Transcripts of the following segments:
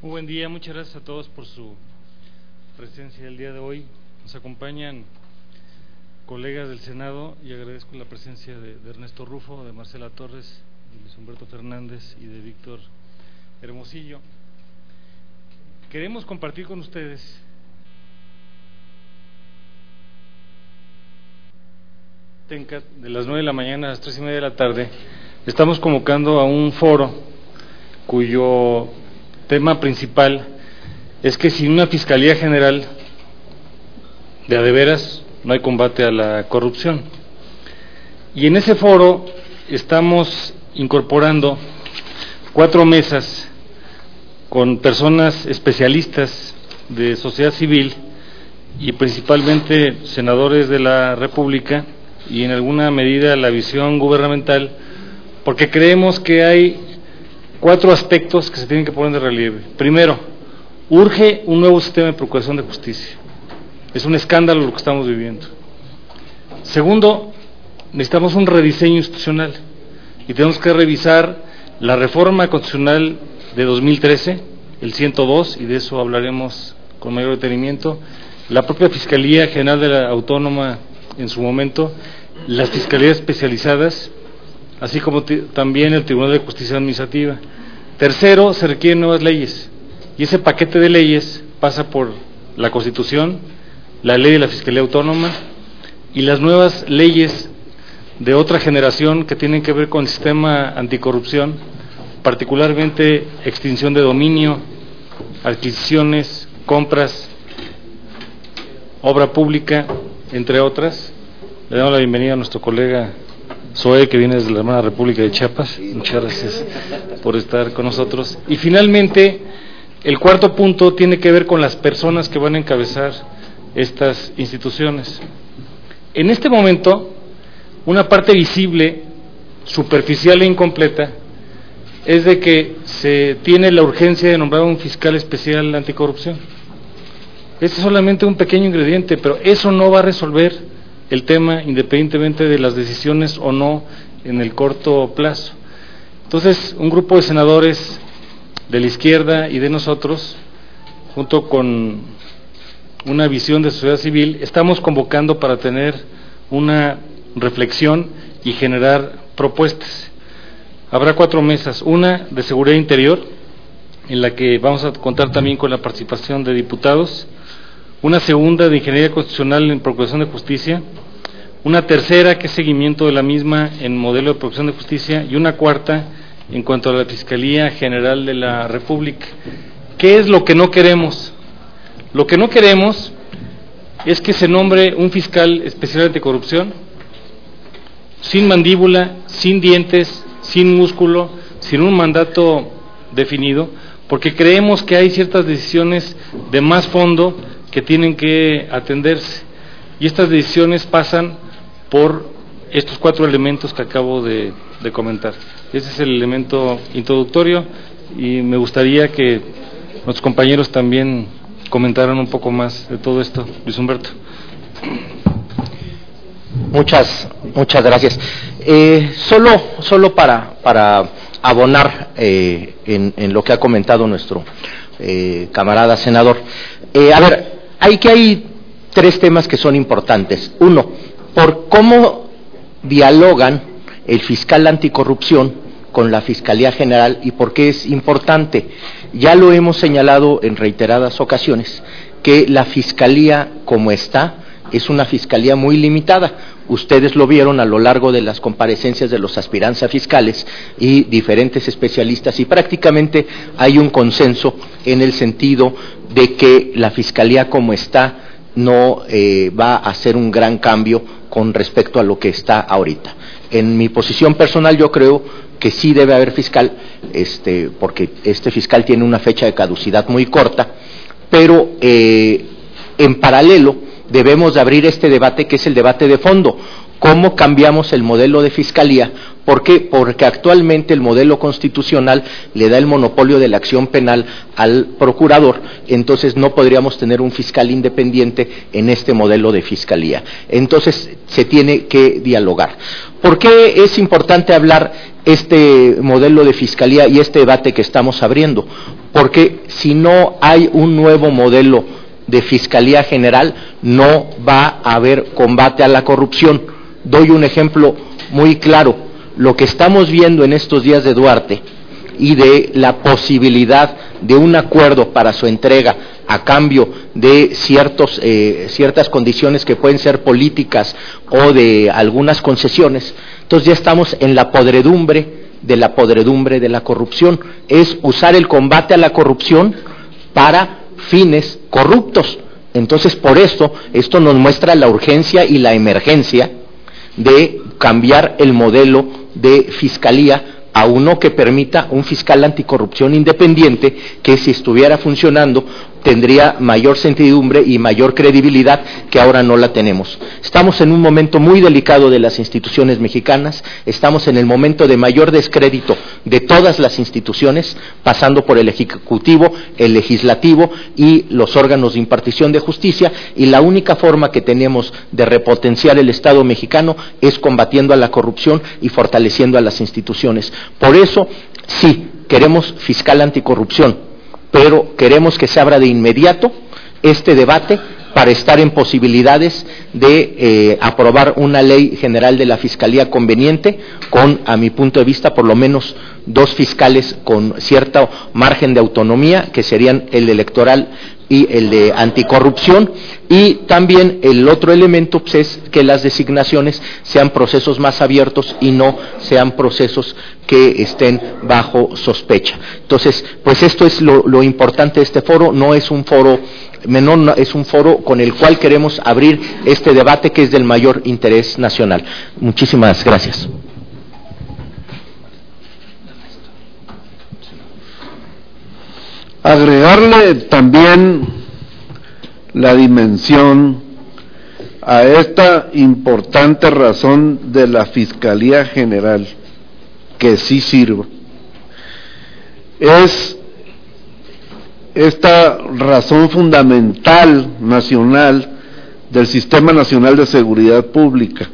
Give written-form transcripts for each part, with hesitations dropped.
Muy buen día, muchas gracias a todos por su presencia el día de hoy. Nos acompañan colegas del Senado y agradezco la presencia de Ernesto Rufo, de Marcela Torres, de Luis Humberto Fernández y de Víctor Hermosillo. Queremos compartir con ustedes de las 9 de la mañana a las 3:30 de la tarde. Estamos convocando a un foro cuyo tema principal es que sin una Fiscalía General de a de veras no hay combate a la corrupción. Y en ese foro estamos incorporando 4 mesas con personas especialistas de sociedad civil y principalmente senadores de la República y en alguna medida la visión gubernamental, porque creemos que hay 4 aspectos que se tienen que poner de relieve. Primero, urge un nuevo sistema de procuración de justicia. Es un escándalo lo que estamos viviendo. Segundo, necesitamos un rediseño institucional y tenemos que revisar la reforma constitucional de 2013, el 102, y de eso hablaremos con mayor detenimiento, la propia Fiscalía General de la Autónoma en su momento, las fiscalías especializadas, así como también el Tribunal de Justicia Administrativa. Tercero, se requieren nuevas leyes, y ese paquete de leyes pasa por la Constitución, la ley de la Fiscalía Autónoma y las nuevas leyes de otra generación que tienen que ver con el sistema anticorrupción, particularmente extinción de dominio, adquisiciones, compras, obra pública, entre otras. Le damos la bienvenida a nuestro colega Zoe, que viene desde la hermana República de Chiapas. Muchas gracias por estar con nosotros. Y finalmente, el cuarto punto tiene que ver con las personas que van a encabezar estas instituciones. En este momento, una parte visible, superficial e incompleta, es de que se tiene la urgencia de nombrar un fiscal especial anticorrupción. Este es solamente un pequeño ingrediente, pero eso no va a resolver el tema independientemente de las decisiones o no en el corto plazo. Entonces, un grupo de senadores de la izquierda y de nosotros, junto con una visión de sociedad civil, estamos convocando para tener una reflexión y generar propuestas. Habrá 4 mesas, una de seguridad interior, en la que vamos a contar también con la participación de diputados, una segunda de ingeniería constitucional en procuración de justicia, una tercera que es seguimiento de la misma en modelo de procuración de justicia y una cuarta en cuanto a la Fiscalía General de la República. ¿Qué es lo que no queremos? Lo que no queremos es que se nombre un fiscal especial anticorrupción sin mandíbula, sin dientes, sin músculo, sin un mandato definido, porque creemos que hay ciertas decisiones de más fondo que tienen que atenderse, y estas decisiones pasan por estos 4 elementos que acabo de comentar. Ese es el elemento introductorio y me gustaría que nuestros compañeros también comentaran un poco más de todo esto. Luis Humberto. Muchas gracias. Solo para abonar en lo que ha comentado nuestro camarada senador. Hay 3 temas que son importantes. Uno, por cómo dialogan el fiscal anticorrupción con la Fiscalía General y por qué es importante. Ya lo hemos señalado en reiteradas ocasiones, que la Fiscalía como está es una Fiscalía muy limitada. Ustedes lo vieron a lo largo de las comparecencias de los aspirantes a fiscales y diferentes especialistas, y prácticamente hay un consenso en el sentido de que la Fiscalía como está no va a hacer un gran cambio con respecto a lo que está ahorita. En mi posición personal yo creo que sí debe haber fiscal, porque este fiscal tiene una fecha de caducidad muy corta, pero en paralelo debemos de abrir este debate que es el debate de fondo. ¿Cómo cambiamos el modelo de fiscalía? ¿Por qué? Porque actualmente el modelo constitucional le da el monopolio de la acción penal al procurador, entonces no podríamos tener un fiscal independiente en este modelo de fiscalía. Entonces se tiene que dialogar. ¿Por qué es importante hablar este modelo de fiscalía y este debate que estamos abriendo? Porque si no hay un nuevo modelo de fiscalía general, no va a haber combate a la corrupción. Doy un ejemplo muy claro. Lo que estamos viendo en estos días de Duarte y de la posibilidad de un acuerdo para su entrega a cambio de ciertas condiciones que pueden ser políticas o de algunas concesiones, entonces ya estamos en la podredumbre de la corrupción. Es usar el combate a la corrupción para fines corruptos. Entonces, por esto nos muestra la urgencia y la emergencia de cambiar el modelo de fiscalía a uno que permita un fiscal anticorrupción independiente, que si estuviera funcionando tendría mayor certidumbre y mayor credibilidad, que ahora no la tenemos. Estamos en un momento muy delicado de las instituciones mexicanas, estamos en el momento de mayor descrédito de todas las instituciones, pasando por el Ejecutivo, el Legislativo y los órganos de impartición de justicia, y la única forma que tenemos de repotenciar el Estado mexicano es combatiendo a la corrupción y fortaleciendo a las instituciones. Por eso, sí, queremos fiscal anticorrupción, pero queremos que se abra de inmediato este debate para estar en posibilidades de aprobar una ley general de la Fiscalía conveniente, con, a mi punto de vista, por lo menos 2 fiscales con cierto margen de autonomía, que serían el electoral y el de anticorrupción, y también el otro elemento pues, es que las designaciones sean procesos más abiertos y no sean procesos que estén bajo sospecha. Entonces, pues esto es lo importante de este foro. No es un foro menor, no, es un foro con el cual queremos abrir este debate que es del mayor interés nacional. Muchísimas gracias. Agregarle también la dimensión a esta importante razón de la Fiscalía General, que sí sirva, es esta razón fundamental nacional del Sistema Nacional de Seguridad Pública.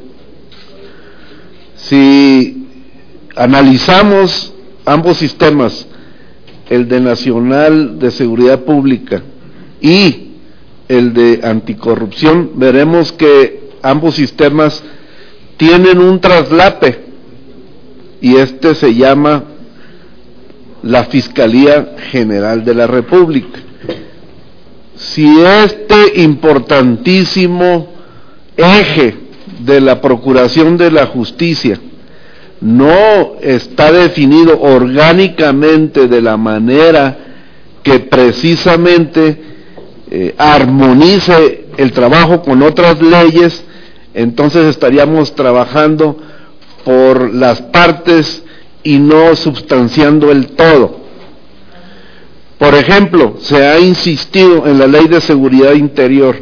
Si analizamos ambos sistemas, el de Nacional de Seguridad Pública y el de Anticorrupción, veremos que ambos sistemas tienen un traslape, y este se llama la Fiscalía General de la República. Si este importantísimo eje de la Procuración de la Justicia no está definido orgánicamente de la manera que precisamente armonice el trabajo con otras leyes, entonces estaríamos trabajando por las partes y no substanciando el todo. Por ejemplo, se ha insistido en la Ley de Seguridad Interior.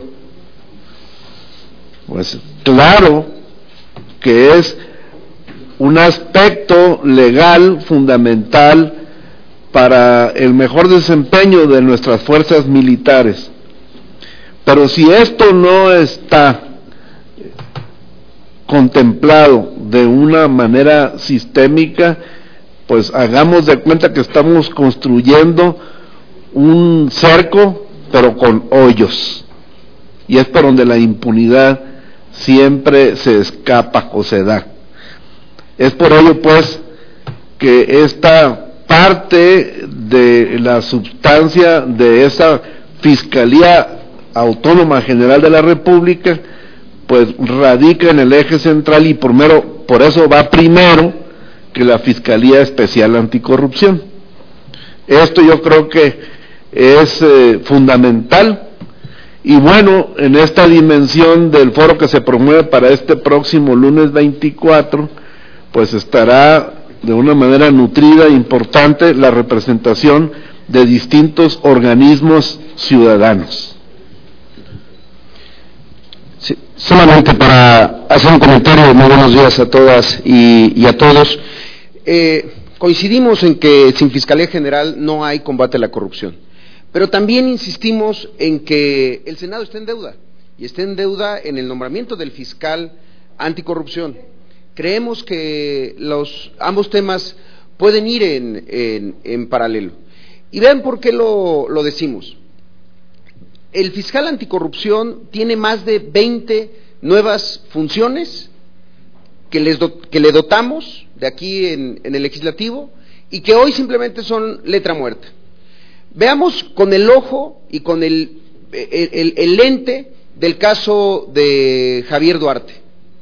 Pues claro que es un aspecto legal fundamental para el mejor desempeño de nuestras fuerzas militares. Pero si esto no está contemplado de una manera sistémica, pues hagamos de cuenta que estamos construyendo un cerco, pero con hoyos. Y es por donde la impunidad siempre se escapa o se da. Es por ello, pues, que esta parte de la substancia de esa Fiscalía Autónoma General de la República, pues radica en el eje central, y por eso va primero que la Fiscalía Especial Anticorrupción. Esto yo creo que es fundamental. Y bueno, en esta dimensión del foro que se promueve para este próximo lunes 24, pues estará de una manera nutrida e importante la representación de distintos organismos ciudadanos. Solamente para hacer un comentario, muy buenos días a todas y a todos. Coincidimos en que sin Fiscalía General no hay combate a la corrupción, pero también insistimos en que el Senado está en deuda, y está en deuda en el nombramiento del fiscal anticorrupción. Creemos que ambos temas pueden ir en paralelo. Y vean por qué lo decimos. El fiscal anticorrupción tiene más de 20 nuevas funciones que le dotamos de aquí en el legislativo y que hoy simplemente son letra muerta. Veamos con el ojo y con el lente del caso de Javier Duarte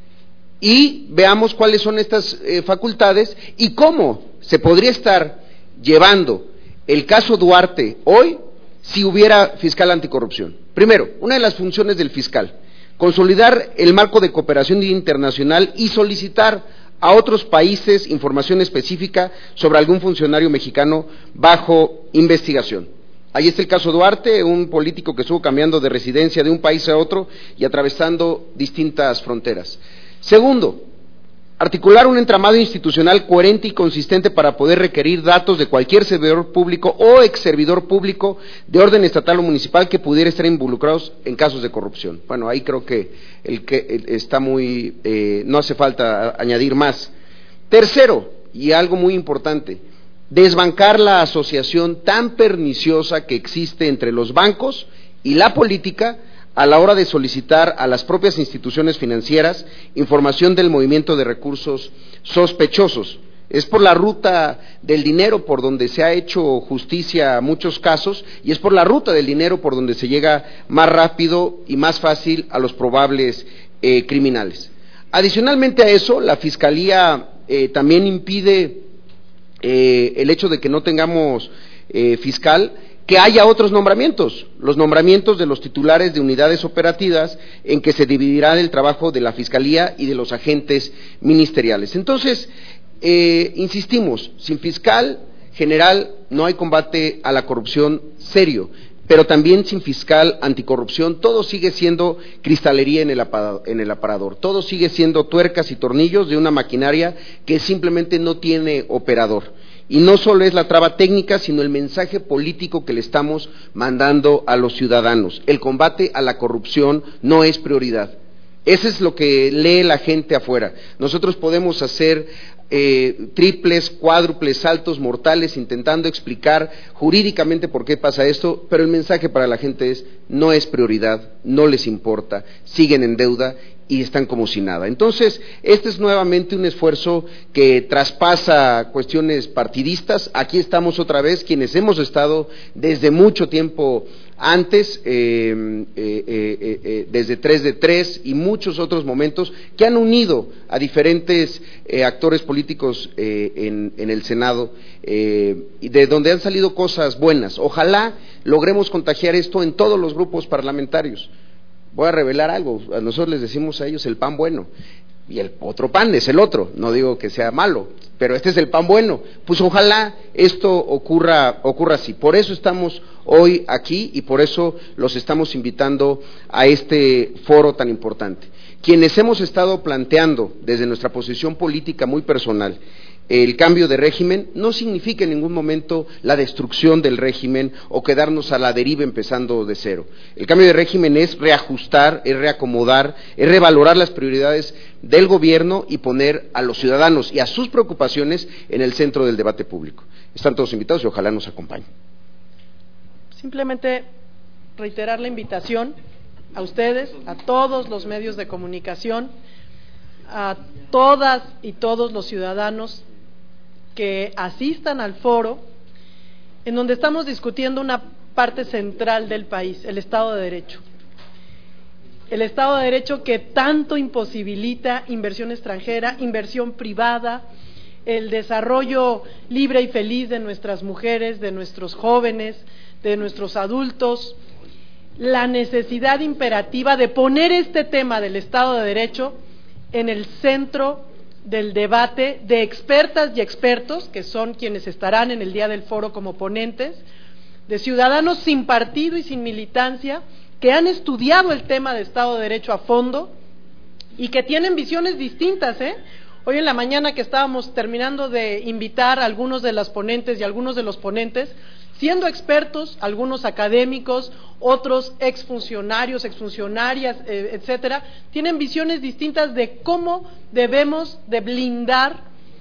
y veamos cuáles son estas facultades y cómo se podría estar llevando el caso Duarte hoy si hubiera fiscal anticorrupción. Primero, una de las funciones del fiscal, consolidar el marco de cooperación internacional y solicitar a otros países información específica sobre algún funcionario mexicano bajo investigación. Ahí está el caso Duarte, un político que estuvo cambiando de residencia de un país a otro y atravesando distintas fronteras. Segundo, articular un entramado institucional coherente y consistente para poder requerir datos de cualquier servidor público o ex servidor público de orden estatal o municipal que pudiera estar involucrados en casos de corrupción. Bueno, ahí creo que está muy, no hace falta añadir más. Tercero, y algo muy importante, desbancar la asociación tan perniciosa que existe entre los bancos y la política a la hora de solicitar a las propias instituciones financieras información del movimiento de recursos sospechosos. Es por la ruta del dinero por donde se ha hecho justicia a muchos casos y es por la ruta del dinero por donde se llega más rápido y más fácil a los probables criminales. Adicionalmente a eso, la Fiscalía también impide el hecho de que no tengamos fiscal, que haya otros nombramientos, los nombramientos de los titulares de unidades operativas en que se dividirá el trabajo de la Fiscalía y de los agentes ministeriales. Entonces, insistimos, sin fiscal general no hay combate a la corrupción serio, pero también sin fiscal anticorrupción todo sigue siendo cristalería en el aparador, todo sigue siendo tuercas y tornillos de una maquinaria que simplemente no tiene operador. Y no solo es la traba técnica, sino el mensaje político que le estamos mandando a los ciudadanos. El combate a la corrupción no es prioridad. Eso es lo que lee la gente afuera. Nosotros podemos hacer triples, cuádruples, saltos mortales intentando explicar jurídicamente por qué pasa esto, pero el mensaje para la gente es: no es prioridad, no les importa, siguen en deuda y están como si nada. Entonces, este es nuevamente un esfuerzo que traspasa cuestiones partidistas. Aquí estamos otra vez, quienes hemos estado desde mucho tiempo antes, desde 3 de 3 y muchos otros momentos, que han unido a diferentes actores políticos en el Senado, y de donde han salido cosas buenas. Ojalá logremos contagiar esto en todos los grupos parlamentarios. Voy a revelar algo, a nosotros les decimos a ellos el pan bueno, y el otro pan es el otro, no digo que sea malo, pero este es el pan bueno. Pues ojalá esto ocurra así. Por eso estamos hoy aquí y por eso los estamos invitando a este foro tan importante. Quienes hemos estado planteando desde nuestra posición política muy personal el cambio de régimen, no significa en ningún momento la destrucción del régimen o quedarnos a la deriva empezando de cero. El cambio de régimen es reajustar, es reacomodar, es revalorar las prioridades del gobierno y poner a los ciudadanos y a sus preocupaciones en el centro del debate público. Están todos invitados y ojalá nos acompañen. Simplemente reiterar la invitación a ustedes, a todos los medios de comunicación, a todas y todos los ciudadanos que asistan al foro, en donde estamos discutiendo una parte central del país, el Estado de Derecho. El Estado de Derecho que tanto imposibilita inversión extranjera, inversión privada, el desarrollo libre y feliz de nuestras mujeres, de nuestros jóvenes, de nuestros adultos, la necesidad imperativa de poner este tema del Estado de Derecho en el centro del debate de expertas y expertos, que son quienes estarán en el día del foro como ponentes, de ciudadanos sin partido y sin militancia, que han estudiado el tema de Estado de Derecho a fondo y que tienen visiones distintas, ¿eh? Hoy en la mañana que estábamos terminando de invitar a algunos de las ponentes y algunos de los ponentes, siendo expertos, algunos académicos, otros exfuncionarios, exfuncionarias, etcétera, tienen visiones distintas de cómo debemos de blindar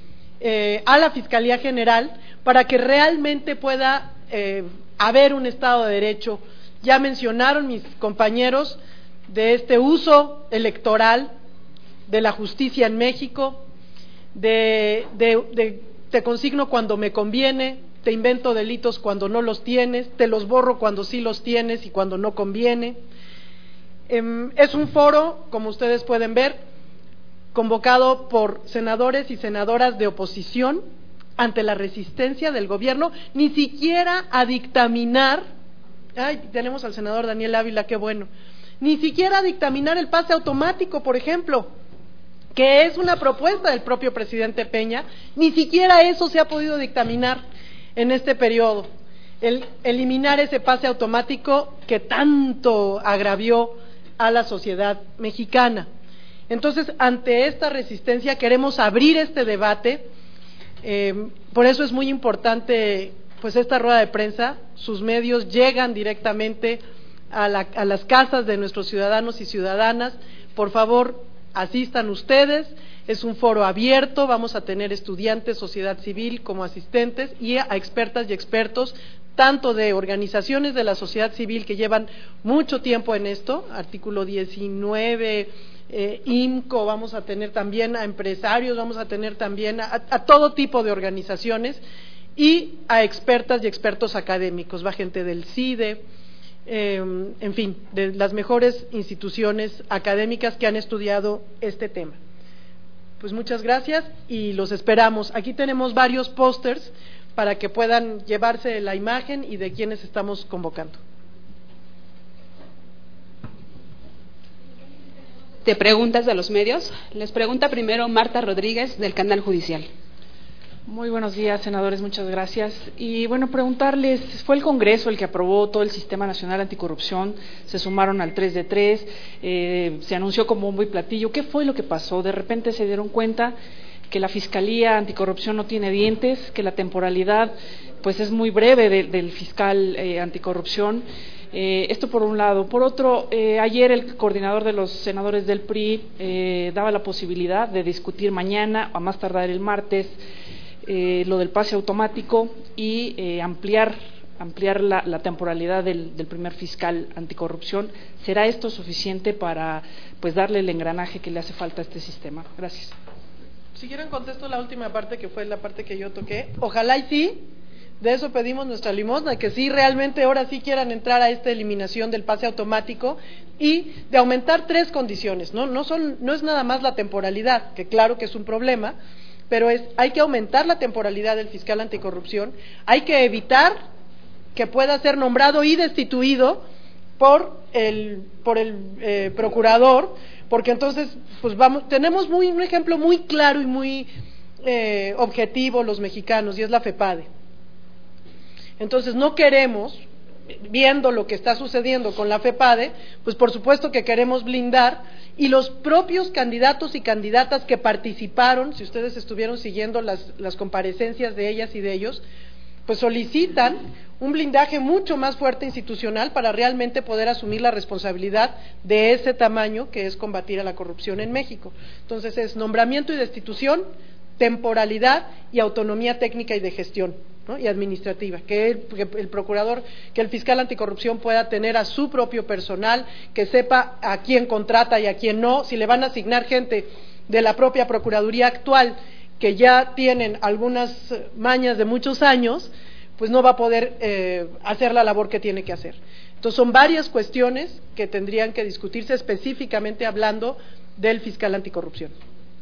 a la Fiscalía General para que realmente pueda haber un Estado de Derecho. Ya mencionaron mis compañeros de este uso electoral de la justicia en México, de te consigno cuando me conviene, te invento delitos cuando no los tienes, te los borro cuando sí los tienes y cuando no conviene. Es un foro, como ustedes pueden ver, convocado por senadores y senadoras de oposición ante la resistencia del gobierno, ni siquiera a dictaminar, tenemos al senador Daniel Ávila, qué bueno, ni siquiera a dictaminar el pase automático, por ejemplo, que es una propuesta del propio presidente Peña, ni siquiera eso se ha podido dictaminar en este periodo, el eliminar ese pase automático que tanto agravió a la sociedad mexicana. Entonces, ante esta resistencia queremos abrir este debate, por eso es muy importante pues esta rueda de prensa. Sus medios llegan directamente a las casas de nuestros ciudadanos y ciudadanas. Por favor, asistan ustedes, es un foro abierto, vamos a tener estudiantes, sociedad civil como asistentes y a expertas y expertos, tanto de organizaciones de la sociedad civil que llevan mucho tiempo en esto, artículo 19, IMCO, vamos a tener también a empresarios, vamos a tener también a todo tipo de organizaciones y a expertas y expertos académicos, va gente del CIDE, en fin, de las mejores instituciones académicas que han estudiado este tema. Pues muchas gracias y los esperamos. Aquí tenemos varios pósters para que puedan llevarse la imagen y de quienes estamos convocando. De preguntas de los medios. Les pregunta primero Marta Rodríguez, del Canal Judicial. Muy buenos días, senadores, muchas gracias. Y bueno, preguntarles, fue el Congreso el que aprobó todo el Sistema Nacional Anticorrupción, se sumaron al 3 de 3, se anunció como bombo y platillo. ¿Qué fue lo que pasó? De repente se dieron cuenta que la Fiscalía Anticorrupción no tiene dientes, que la temporalidad pues es muy breve del fiscal anticorrupción. Esto por un lado. Por otro, ayer el coordinador de los senadores del PRI daba la posibilidad de discutir mañana, a más tardar el martes, lo del pase automático y ampliar la temporalidad del primer fiscal anticorrupción. ¿Será esto suficiente para pues darle el engranaje que le hace falta a este sistema? Gracias. Si quieren contesto la última parte, que fue la parte que yo toqué. Ojalá y sí, de eso pedimos nuestra limosna, que sí realmente ahora sí quieran entrar a esta eliminación del pase automático y de aumentar 3 condiciones, ¿no? No es nada más la temporalidad, que claro que es un problema, pero hay que aumentar la temporalidad del fiscal anticorrupción, hay que evitar que pueda ser nombrado y destituido por el procurador, porque entonces pues tenemos un ejemplo muy claro y muy objetivo los mexicanos, y es la FEPADE. Entonces no queremos, viendo lo que está sucediendo con la FEPADE, pues por supuesto que queremos blindar, y los propios candidatos y candidatas que participaron, si ustedes estuvieron siguiendo las comparecencias de ellas y de ellos, pues solicitan un blindaje mucho más fuerte institucional para realmente poder asumir la responsabilidad de ese tamaño que es combatir a la corrupción en México. Entonces es nombramiento y destitución, temporalidad y autonomía técnica y de gestión, ¿no? Y administrativa, que el procurador, que el fiscal anticorrupción pueda tener a su propio personal, que sepa a quién contrata y a quién no, si le van a asignar gente de la propia procuraduría actual que ya tienen algunas mañas de muchos años, pues no va a poder hacer la labor que tiene que hacer. Entonces son varias cuestiones que tendrían que discutirse, específicamente hablando del fiscal anticorrupción.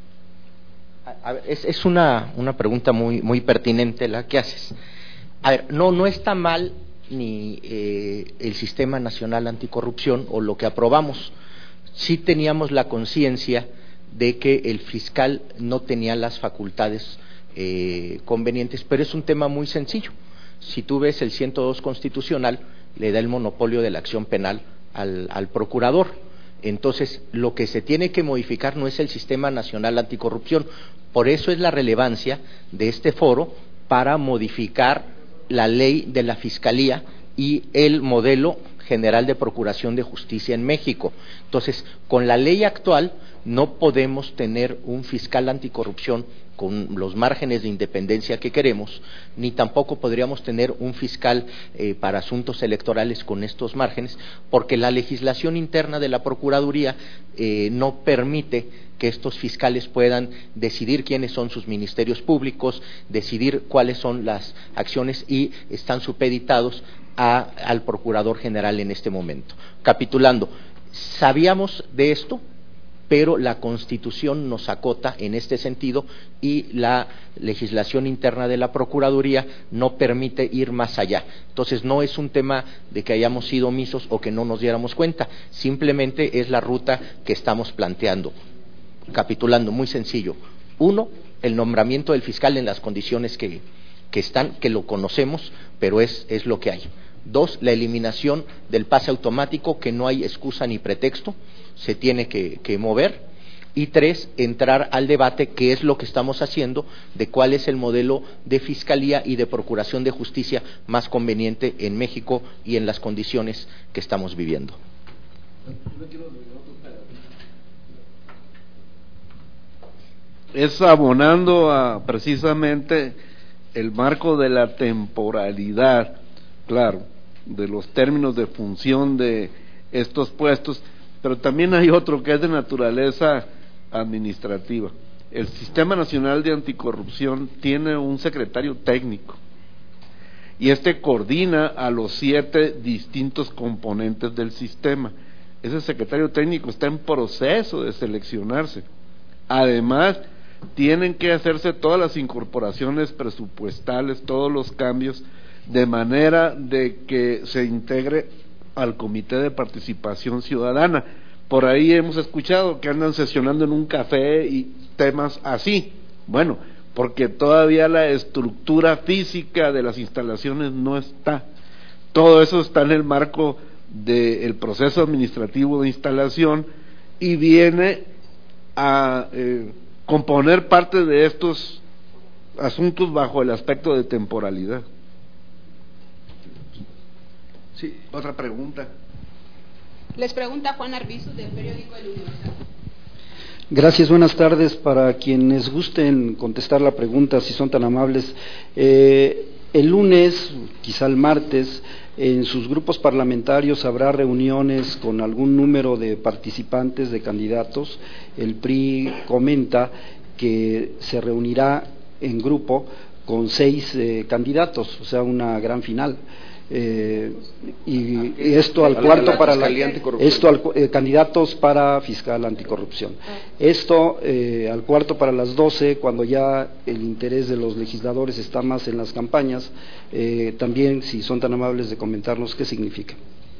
A ver, es una pregunta muy pertinente la que haces. A ver, no está mal ni el Sistema Nacional Anticorrupción o lo que aprobamos. Sí teníamos la conciencia de que el fiscal no tenía las facultades convenientes, pero es un tema muy sencillo. Si tú ves el 102 constitucional, le da el monopolio de la acción penal al procurador. Entonces, lo que se tiene que modificar no es el Sistema Nacional Anticorrupción. Por eso es la relevancia de este foro para modificar la ley de la Fiscalía y el modelo general de procuración de justicia en México. Entonces, con la ley actual no podemos tener un fiscal anticorrupción con los márgenes de independencia que queremos, ni tampoco podríamos tener un fiscal para asuntos electorales con estos márgenes, porque la legislación interna de la Procuraduría no permite que estos fiscales puedan decidir quiénes son sus ministerios públicos, decidir cuáles son las acciones y están supeditados al Procurador General en este momento. Capitulando, sabíamos de esto, pero la Constitución nos acota en este sentido y la legislación interna de la Procuraduría no permite ir más allá. Entonces, no es un tema de que hayamos sido omisos o que no nos diéramos cuenta, simplemente es la ruta que estamos planteando. Capitulando, muy sencillo. 1, el nombramiento del fiscal en las condiciones que están, que lo conocemos, pero es lo que hay. 2, la eliminación del pase automático, que no hay excusa ni pretexto, se tiene que mover. Y 3, entrar al debate, que es lo que estamos haciendo, de cuál es el modelo de fiscalía y de procuración de justicia más conveniente en México y en las condiciones que estamos viviendo. Es abonando a precisamente el marco de la temporalidad, claro, de los términos de función de estos puestos, pero también hay otro que es de naturaleza administrativa. El Sistema Nacional de Anticorrupción tiene un secretario técnico y este coordina a los 7 distintos componentes del sistema. Ese secretario técnico está en proceso de seleccionarse. Además, tienen que hacerse todas las incorporaciones presupuestales, todos los cambios, de manera de que se integre al Comité de Participación Ciudadana. Por ahí hemos escuchado que andan sesionando en un café y temas así. Bueno, porque todavía la estructura física de las instalaciones no está. Todo eso está en el marco del proceso administrativo de instalación y viene a componer parte de estos asuntos bajo el aspecto de temporalidad. Sí, otra pregunta. Les pregunta Juan Arbizu, del periódico El Universal. Gracias, buenas tardes. Para quienes gusten contestar la pregunta, si son tan amables, el lunes, quizá el martes, en sus grupos parlamentarios habrá reuniones con algún número de participantes, de candidatos. El PRI comenta que se reunirá en grupo con 6 candidatos, o sea, una gran final. Y esto al cuarto para candidatos para fiscal anticorrupción. Esto al cuarto para las 12, cuando ya el interés de los legisladores está más en las campañas. También, si son tan amables de comentarnos qué significa.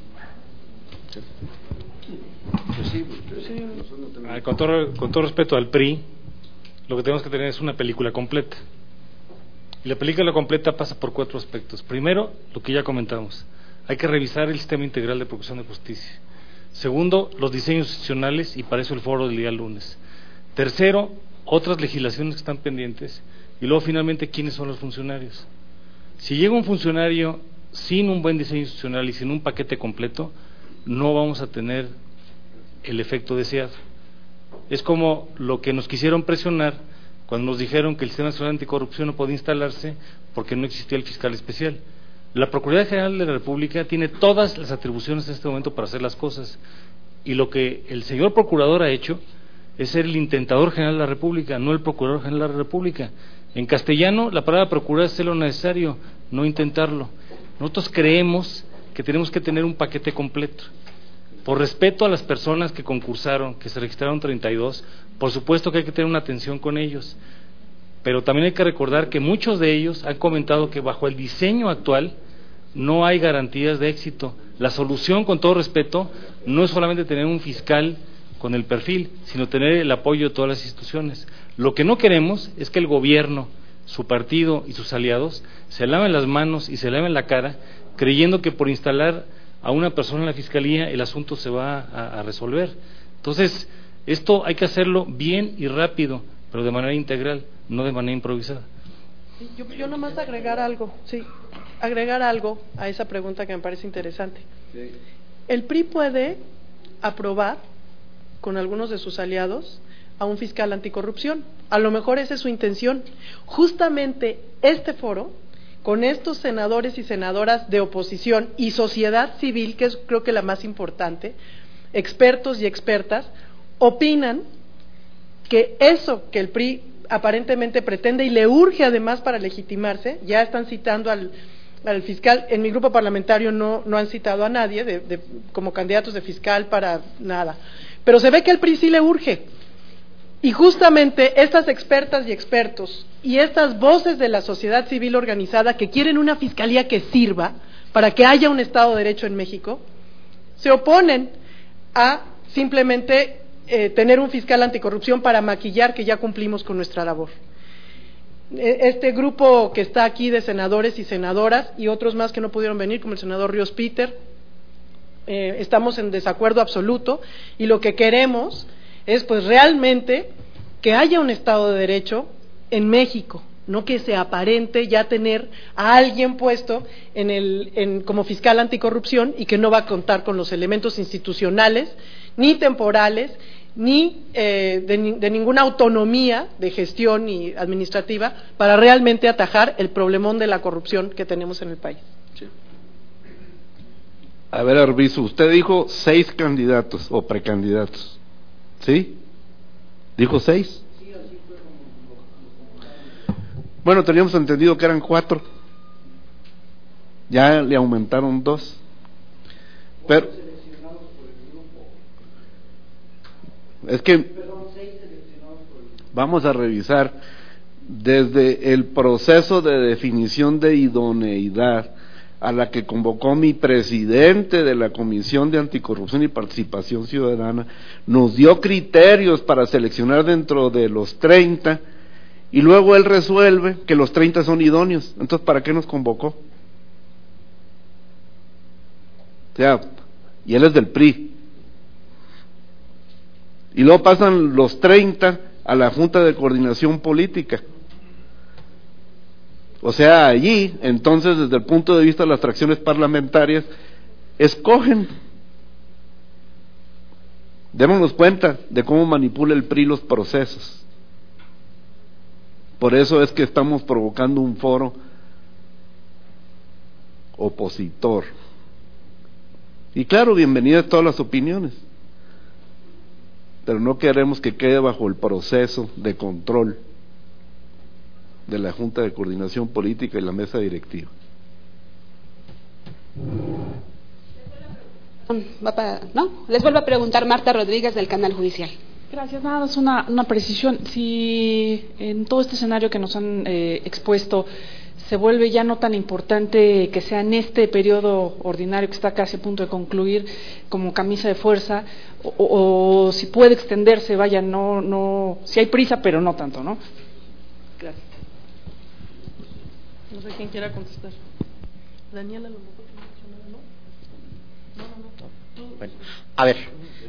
Con todo respeto al PRI, lo que tenemos que tener es una película completa. Y la película completa pasa por 4 aspectos. Primero, lo que ya comentamos, hay que revisar el sistema integral de procuración de justicia. Segundo, los diseños institucionales, y para eso el foro del día lunes. Tercero, otras legislaciones que están pendientes. Y luego, finalmente, ¿quiénes son los funcionarios? Si llega un funcionario sin un buen diseño institucional y sin un paquete completo, no vamos a tener el efecto deseado. Es como lo que nos quisieron presionar cuando nos dijeron que el Sistema Nacional Anticorrupción no podía instalarse porque no existía el fiscal especial. La Procuraduría General de la República tiene todas las atribuciones en este momento para hacer las cosas, y lo que el señor procurador ha hecho es ser el intentador general de la República, no el procurador general de la República. En castellano, la palabra procurar es hacer lo necesario, no intentarlo. Nosotros creemos que tenemos que tener un paquete completo. Por respeto a las personas que concursaron, que se registraron 32, por supuesto que hay que tener una atención con ellos, pero también hay que recordar que muchos de ellos han comentado que bajo el diseño actual no hay garantías de éxito. La solución, con todo respeto, no es solamente tener un fiscal con el perfil, sino tener el apoyo de todas las instituciones. Lo que no queremos es que el gobierno, su partido y sus aliados se laven las manos y se laven la cara creyendo que por instalar a una persona en la Fiscalía, el asunto se va a resolver. Entonces, esto hay que hacerlo bien y rápido, pero de manera integral, no de manera improvisada. Yo nomás agregar algo a esa pregunta que me parece interesante. Sí. El PRI puede aprobar con algunos de sus aliados a un fiscal anticorrupción. A lo mejor esa es su intención. Justamente este foro, con estos senadores y senadoras de oposición y sociedad civil, que es creo que la más importante, expertos y expertas, opinan que eso que el PRI aparentemente pretende y le urge además para legitimarse, ya están citando al fiscal, en mi grupo parlamentario no han citado a nadie como candidatos de fiscal para nada, pero se ve que al PRI sí le urge, y justamente estas expertas y expertos y estas voces de la sociedad civil organizada que quieren una fiscalía que sirva para que haya un Estado de Derecho en México, se oponen a simplemente tener un fiscal anticorrupción para maquillar que ya cumplimos con nuestra labor. Este grupo que está aquí de senadores y senadoras y otros más que no pudieron venir, como el senador Ríos Peter, estamos en desacuerdo absoluto, y lo que queremos es pues realmente que haya un Estado de Derecho en México, no que se aparente ya tener a alguien puesto como fiscal anticorrupción y que no va a contar con los elementos institucionales ni temporales ni de ninguna autonomía de gestión ni administrativa para realmente atajar el problemón de la corrupción que tenemos en el país. Sí. A ver, Arvizu, usted dijo 6 candidatos o precandidatos, ¿sí? ¿Dijo 6? Sí, así fue como... Bueno, teníamos entendido que eran 4. Ya le aumentaron 2. Pero es que vamos a revisar desde el proceso de definición de idoneidad a la que convocó mi presidente de la Comisión de Anticorrupción y Participación Ciudadana, nos dio criterios para seleccionar dentro de los 30 y luego él resuelve que los 30 son idóneos. Entonces, ¿para qué nos convocó? O sea, y él es del PRI. Y luego pasan los 30 a la Junta de Coordinación Política. O sea, allí, entonces, desde el punto de vista de las fracciones parlamentarias, escogen. Démonos cuenta de cómo manipula el PRI los procesos. Por eso es que estamos provocando un foro opositor. Y claro, bienvenidas todas las opiniones, pero no queremos que quede bajo el proceso de control de la Junta de Coordinación Política y la mesa directiva. Les vuelvo a preguntar, Marta Rodríguez, del Canal Judicial. Gracias, nada más una precisión. Si en todo este escenario que nos han expuesto se vuelve ya no tan importante que sea en este periodo ordinario que está casi a punto de concluir como camisa de fuerza, o si puede extenderse, vaya, no, si hay prisa, pero no tanto, ¿no? Gracias. No sé quién quiera contestar. Daniela, a lo mejor ¿no? Bueno, a ver,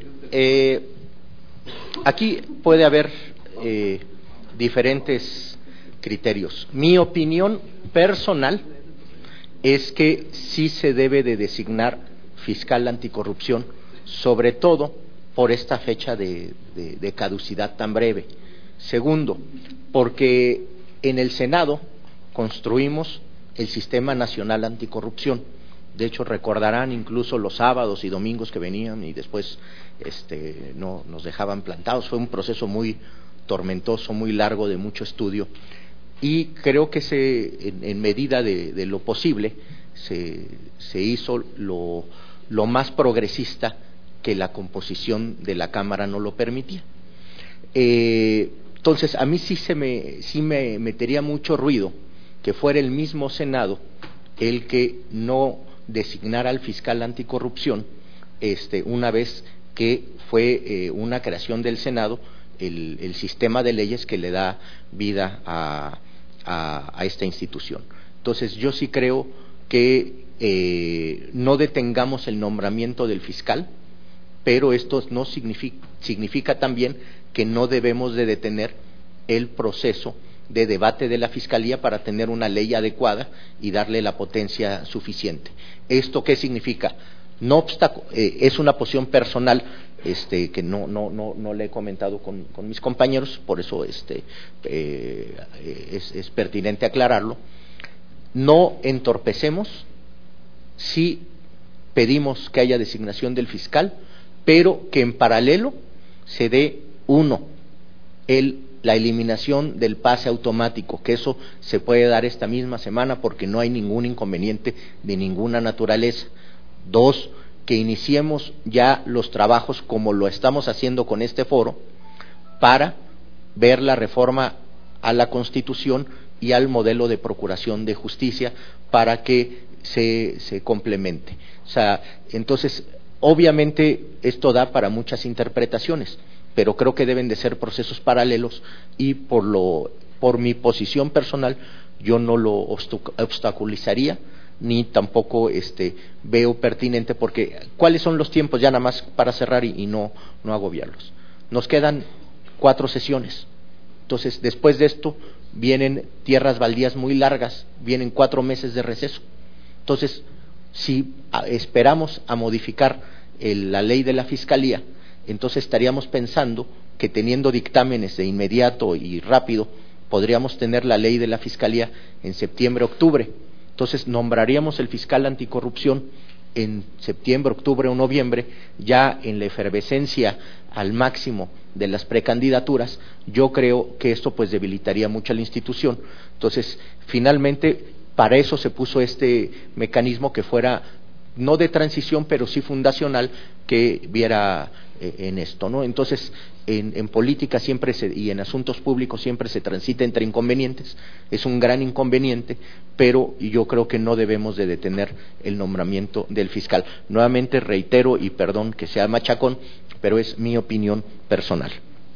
aquí puede haber diferentes criterios. Mi opinión personal es que sí se debe de designar fiscal anticorrupción, sobre todo por esta fecha de caducidad tan breve. Segundo, porque en el Senado construimos el Sistema Nacional Anticorrupción. De hecho, recordarán incluso los sábados y domingos que venían y después no nos dejaban plantados. Fue un proceso muy tormentoso, muy largo, de mucho estudio, y creo que en medida de lo posible se hizo lo más progresista que la composición de la Cámara no lo permitía. Entonces, a mí sí me metería mucho ruido que fuera el mismo Senado el que no designara al fiscal anticorrupción, una vez que fue una creación del Senado el sistema de leyes que le da vida a esta institución. Entonces, yo sí creo que no detengamos el nombramiento del fiscal, pero esto no significa también que no debemos de detener el proceso de debate de la Fiscalía para tener una ley adecuada y darle la potencia suficiente. ¿Esto qué significa? No es una posición personal que no le he comentado con mis compañeros, por eso es pertinente aclararlo. No entorpecemos, sí pedimos que haya designación del fiscal, pero que en paralelo se dé la eliminación del pase automático, que eso se puede dar esta misma semana porque no hay ningún inconveniente de ninguna naturaleza. 2, que iniciemos ya los trabajos como lo estamos haciendo con este foro para ver la reforma a la Constitución y al modelo de procuración de justicia para que se complemente. O sea, entonces, obviamente esto da para muchas interpretaciones, pero creo que deben de ser procesos paralelos y por mi posición personal yo no lo obstaculizaría ni tampoco veo pertinente, porque ¿cuáles son los tiempos? Ya nada más para cerrar y no agobiarlos. Nos quedan 4 sesiones, entonces después de esto vienen tierras baldías muy largas, vienen 4 meses de receso. Entonces, si esperamos a modificar la ley de la Fiscalía, entonces estaríamos pensando que teniendo dictámenes de inmediato y rápido, podríamos tener la ley de la Fiscalía en septiembre, octubre. Entonces nombraríamos el fiscal anticorrupción en septiembre, octubre o noviembre, ya en la efervescencia al máximo de las precandidaturas. Yo creo que esto pues debilitaría mucho a la institución. Entonces, finalmente, para eso se puso este mecanismo que fuera no de transición, pero sí fundacional, que viera en esto, ¿no? Entonces, en política siempre y en asuntos públicos siempre se transita entre inconvenientes, es un gran inconveniente, pero yo creo que no debemos de detener el nombramiento del fiscal. Nuevamente reitero, y perdón que sea machacón, pero es mi opinión personal.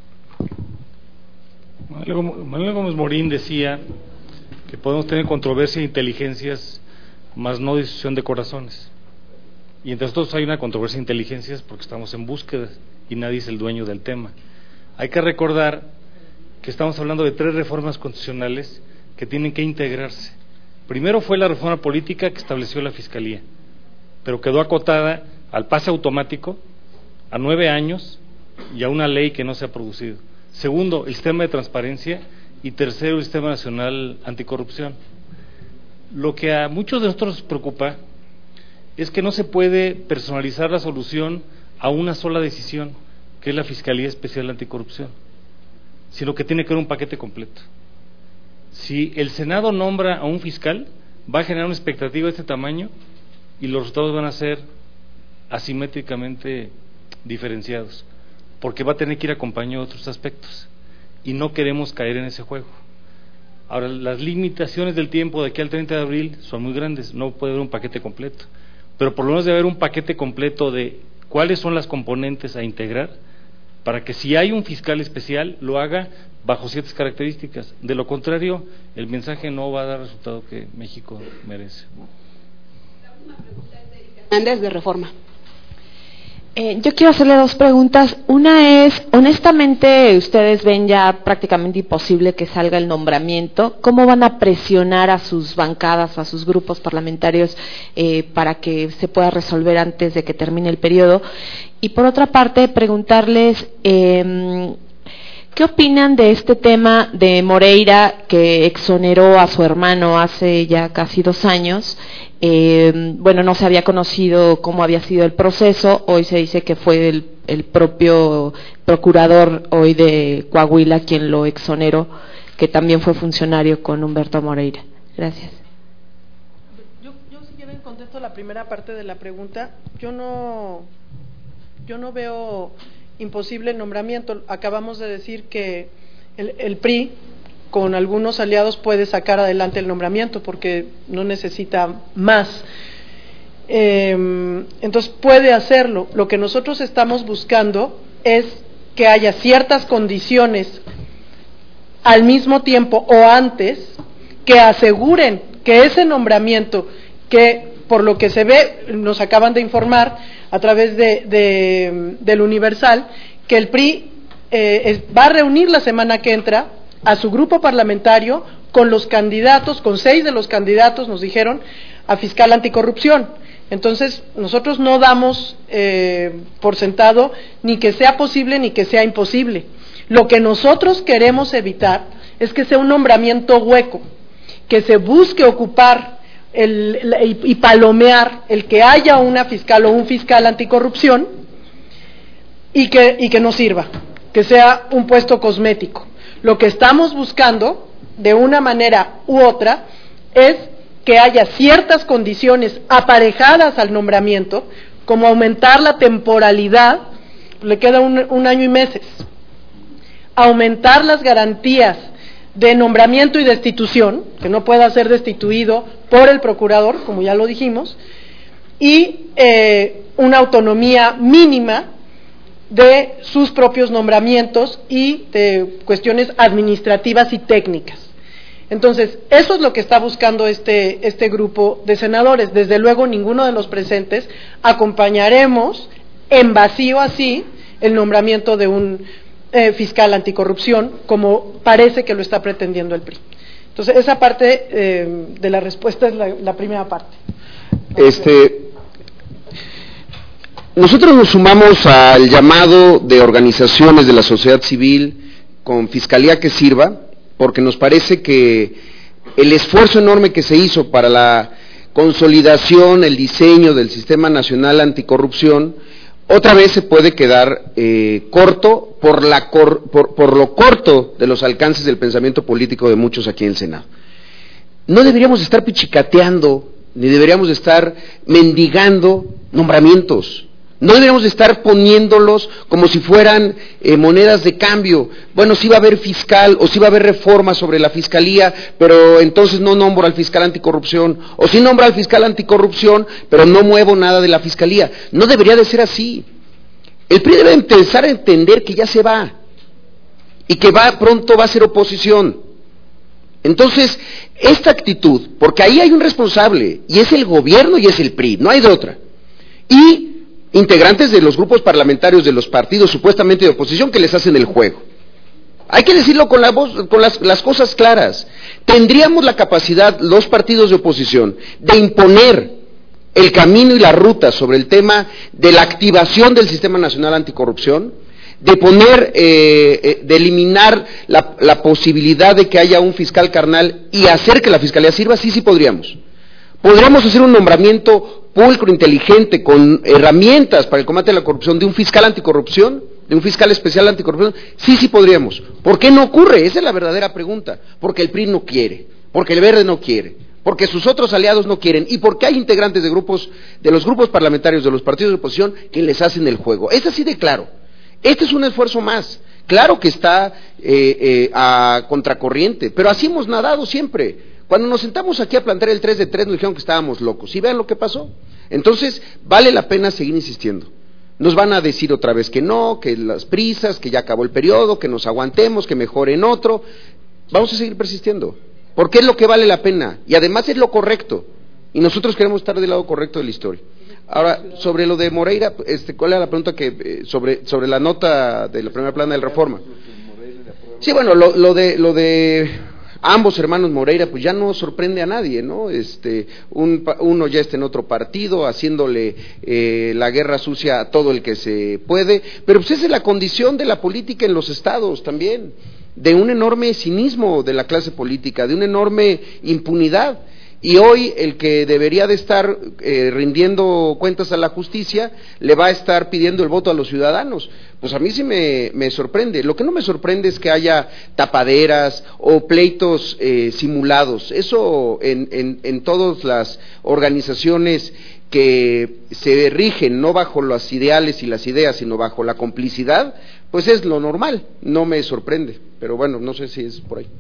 Manuel Gómez Morín decía que podemos tener controversia e inteligencias, mas no decisión de corazones. Y entre nosotros hay una controversia de inteligencias porque estamos en búsqueda y nadie es el dueño del tema. Hay que recordar que estamos hablando de 3 reformas constitucionales que tienen que integrarse. Primero fue la reforma política que estableció la Fiscalía, pero quedó acotada al pase automático, a 9 años y a una ley que no se ha producido. Segundo, el sistema de transparencia, y tercero, el sistema nacional anticorrupción. Lo que a muchos de nosotros nos preocupa es que no se puede personalizar la solución a una sola decisión, que es la Fiscalía Especial Anticorrupción, sino que tiene que haber un paquete completo. Si el Senado nombra a un fiscal, va a generar una expectativa de este tamaño y los resultados van a ser asimétricamente diferenciados, porque va a tener que ir acompañado de otros aspectos, y no queremos caer en ese juego. Ahora, las limitaciones del tiempo de aquí al 30 de abril son muy grandes, no puede haber un paquete completo, pero por lo menos debe haber un paquete completo de cuáles son las componentes a integrar, para que si hay un fiscal especial, lo haga bajo ciertas características. De lo contrario, el mensaje no va a dar el resultado que México merece. La última pregunta es de Erika Hernández, de Reforma. Yo quiero hacerle 2 preguntas. Una es, honestamente, ustedes ven ya prácticamente imposible que salga el nombramiento. ¿Cómo van a presionar a sus bancadas, a sus grupos parlamentarios para que se pueda resolver antes de que termine el periodo? Y por otra parte, preguntarles, ¿qué opinan de este tema de Moreira, que exoneró a su hermano hace ya casi 2 años? Bueno, no se había conocido cómo había sido el proceso, hoy se dice que fue el propio procurador hoy de Coahuila quien lo exoneró, que también fue funcionario con Humberto Moreira. Gracias. Yo si quieren contesto la primera parte de la pregunta. Yo no veo imposible el nombramiento. Acabamos de decir que el PRI con algunos aliados puede sacar adelante el nombramiento porque no necesita más. Entonces puede hacerlo. Lo que nosotros estamos buscando es que haya ciertas condiciones al mismo tiempo o antes que aseguren que ese nombramiento que por lo que se ve, nos acaban de informar a través del Universal, que el PRI va a reunir la semana que entra a su grupo parlamentario con los candidatos, con 6 de los candidatos, nos dijeron, a fiscal anticorrupción. Entonces, nosotros no damos por sentado ni que sea posible ni que sea imposible. Lo que nosotros queremos evitar es que sea un nombramiento hueco, que se busque ocupar y palomear el que haya una fiscal o un fiscal anticorrupción y que no sirva, que sea un puesto cosmético. Lo que estamos buscando, de una manera u otra, es que haya ciertas condiciones aparejadas al nombramiento, como aumentar la temporalidad, le queda un año y meses, aumentar las garantías de nombramiento y destitución, que no pueda ser destituido por el procurador, como ya lo dijimos, y una autonomía mínima de sus propios nombramientos y de cuestiones administrativas y técnicas. Entonces, eso es lo que está buscando este grupo de senadores. Desde luego, ninguno de los presentes acompañaremos en vacío así el nombramiento de un fiscal anticorrupción, como parece que lo está pretendiendo el PRI. Entonces, esa parte de la respuesta es la primera parte. Nosotros nos sumamos al llamado de organizaciones de la sociedad civil con Fiscalía que Sirva, porque nos parece que el esfuerzo enorme que se hizo para la consolidación, el diseño del Sistema Nacional Anticorrupción, otra vez se puede quedar corto por lo corto de los alcances del pensamiento político de muchos aquí en el Senado. No deberíamos estar pichicateando, ni deberíamos estar mendigando nombramientos. No deberíamos estar poniéndolos como si fueran monedas de cambio. Bueno, sí va a haber fiscal o sí va a haber reforma sobre la fiscalía, pero entonces no nombro al fiscal anticorrupción, o sí nombro al fiscal anticorrupción, pero no muevo nada de la fiscalía. No debería de ser así. El PRI debe empezar a entender que ya se va y que pronto va a ser oposición. Entonces, esta actitud, porque ahí hay un responsable, y es el gobierno y es el PRI, no hay de otra. Y integrantes de los grupos parlamentarios de los partidos supuestamente de oposición que les hacen el juego. Hay que decirlo con la voz, con las cosas claras. Tendríamos la capacidad, los partidos de oposición, de imponer el camino y la ruta sobre el tema de la activación del Sistema Nacional Anticorrupción, de eliminar la posibilidad de que haya un fiscal carnal y hacer que la fiscalía sirva. Sí podríamos. Podríamos hacer un nombramiento pulcro, inteligente, con herramientas para el combate a la corrupción, de un fiscal anticorrupción, de un fiscal especial anticorrupción. Sí podríamos. ¿Por qué no ocurre? Esa es la verdadera pregunta. Porque el PRI no quiere, porque el Verde no quiere, porque sus otros aliados no quieren, y porque hay integrantes de los grupos parlamentarios de los partidos de oposición que les hacen el juego. Es así de claro. Este es un esfuerzo más. Claro que está a contracorriente, pero así hemos nadado siempre. Cuando nos sentamos aquí a plantear el 3 de 3 nos dijeron que estábamos locos, y vean lo que pasó. Entonces, vale la pena seguir insistiendo. Nos van a decir otra vez que no, que las prisas, que ya acabó el periodo, que nos aguantemos, que mejoren otro. Vamos a seguir persistiendo, porque es lo que vale la pena, y además es lo correcto, y nosotros queremos estar del lado correcto de la historia. Ahora, sobre lo de Moreira, ¿cuál era la pregunta sobre la nota de la primera plana del Reforma? Sí, bueno, lo de ambos hermanos Moreira, pues ya no sorprende a nadie, ¿no? Uno ya está en otro partido, haciéndole la guerra sucia a todo el que se puede, pero pues esa es la condición de la política en los estados también, de un enorme cinismo de la clase política, de una enorme impunidad. Y hoy el que debería de estar rindiendo cuentas a la justicia le va a estar pidiendo el voto a los ciudadanos. Pues a mí sí me sorprende. Lo que no me sorprende es que haya tapaderas o pleitos simulados. Eso en todas las organizaciones que se rigen no bajo los ideales y las ideas, sino bajo la complicidad, pues es lo normal. No me sorprende. Pero bueno, no sé si es por ahí.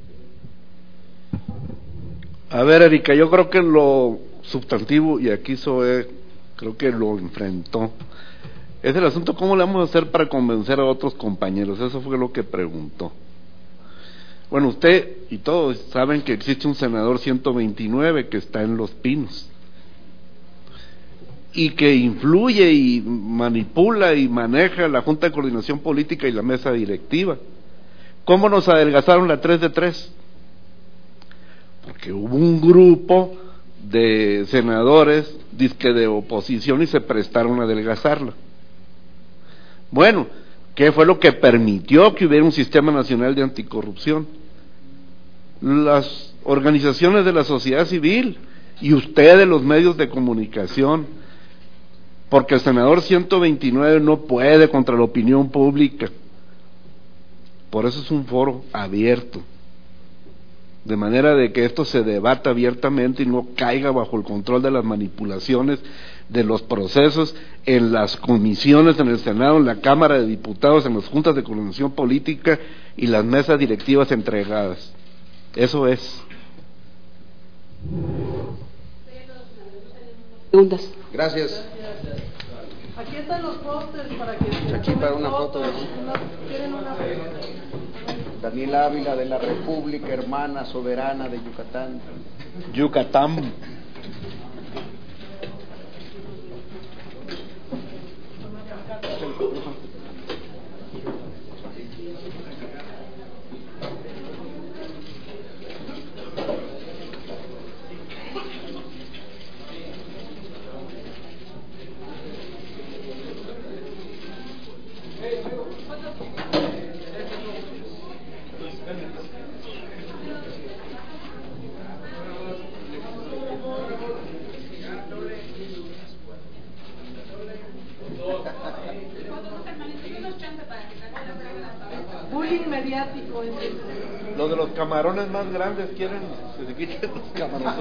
A ver, Erika, yo creo que lo sustantivo, y aquí Zoe creo que lo enfrentó, es el asunto cómo le vamos a hacer para convencer a otros compañeros. Eso fue lo que preguntó. Bueno, usted y todos saben que existe un senador 129 que está en Los Pinos, y que influye y manipula y maneja la Junta de Coordinación Política y la mesa directiva. ¿Cómo nos adelgazaron la 3 de 3? Porque hubo un grupo de senadores dizque de oposición y se prestaron a adelgazarla. Bueno, ¿qué fue lo que permitió que hubiera un sistema nacional de anticorrupción? Las organizaciones de la sociedad civil y ustedes, los medios de comunicación, porque el senador 129 no puede contra la opinión pública. Por eso es un foro abierto, de manera de que esto se debata abiertamente y no caiga bajo el control de las manipulaciones de los procesos en las comisiones, en el Senado, en la Cámara de Diputados, en las juntas de coordinación política y las mesas directivas entregadas. Eso es. Preguntas. Gracias. Aquí están los pósters para que se Aquí para una foto. ¿Quieren una foto? Daniel Ávila, de la República Hermana Soberana de Yucatán. Yucatán. Bullying mediático. Los de los camarones más grandes quieren que se quiten los camarones.